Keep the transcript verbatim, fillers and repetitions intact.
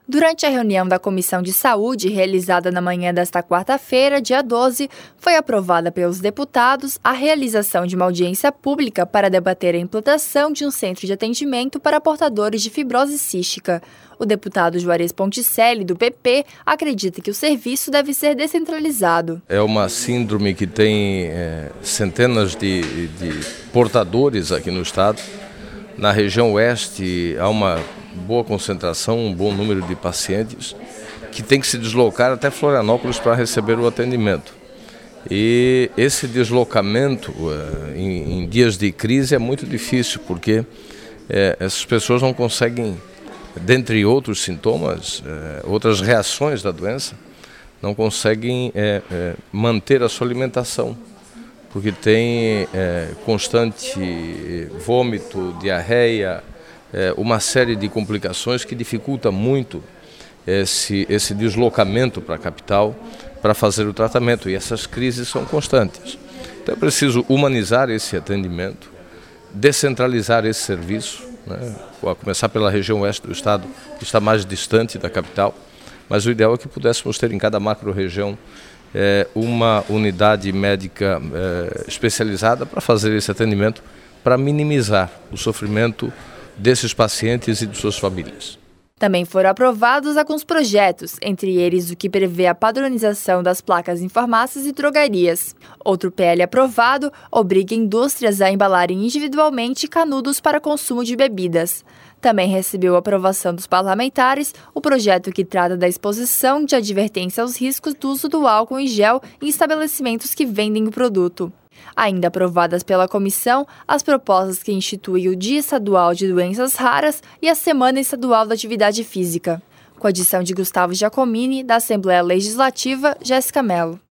Durante a reunião da Comissão de Saúde, realizada na manhã desta quarta-feira, dia doze, foi aprovada pelos deputados a realização de uma audiência pública para debater a implantação de um centro de atendimento para portadores de fibrose cística. O deputado Juarez Ponticelli, do P P, acredita que o serviço deve ser descentralizado. É uma síndrome que tem é, centenas de, de portadores aqui no estado. Na região oeste há uma boa concentração, um bom número de pacientes que tem que se deslocar até Florianópolis para receber o atendimento. E esse deslocamento em, em dias de crise é muito difícil, porque é, essas pessoas não conseguem, dentre outros sintomas, é, outras reações da doença, não conseguem é, é, manter a sua alimentação, porque tem é, constante vômito, diarreia, é, uma série de complicações que dificulta muito esse, esse deslocamento para a capital para fazer o tratamento, e essas crises são constantes. Então é preciso humanizar esse atendimento, descentralizar esse serviço, né, a começar pela região oeste do estado, que está mais distante da capital, mas o ideal é que pudéssemos ter em cada macro-região é, uma unidade médica é, especializada para fazer esse atendimento, para minimizar o sofrimento desses pacientes e de suas famílias. Também foram aprovados alguns projetos, entre eles o que prevê a padronização das placas em farmácias e drogarias. Outro P L aprovado obriga indústrias a embalarem individualmente canudos para consumo de bebidas. Também recebeu a aprovação dos parlamentares o projeto que trata da exposição de advertência aos riscos do uso do álcool em gel em estabelecimentos que vendem o produto. Ainda aprovadas pela comissão, as propostas que instituem o Dia Estadual de Doenças Raras e a Semana Estadual da Atividade Física. Com a edição de Gustavo Giacomini, da Assembleia Legislativa, Jéssica Mello.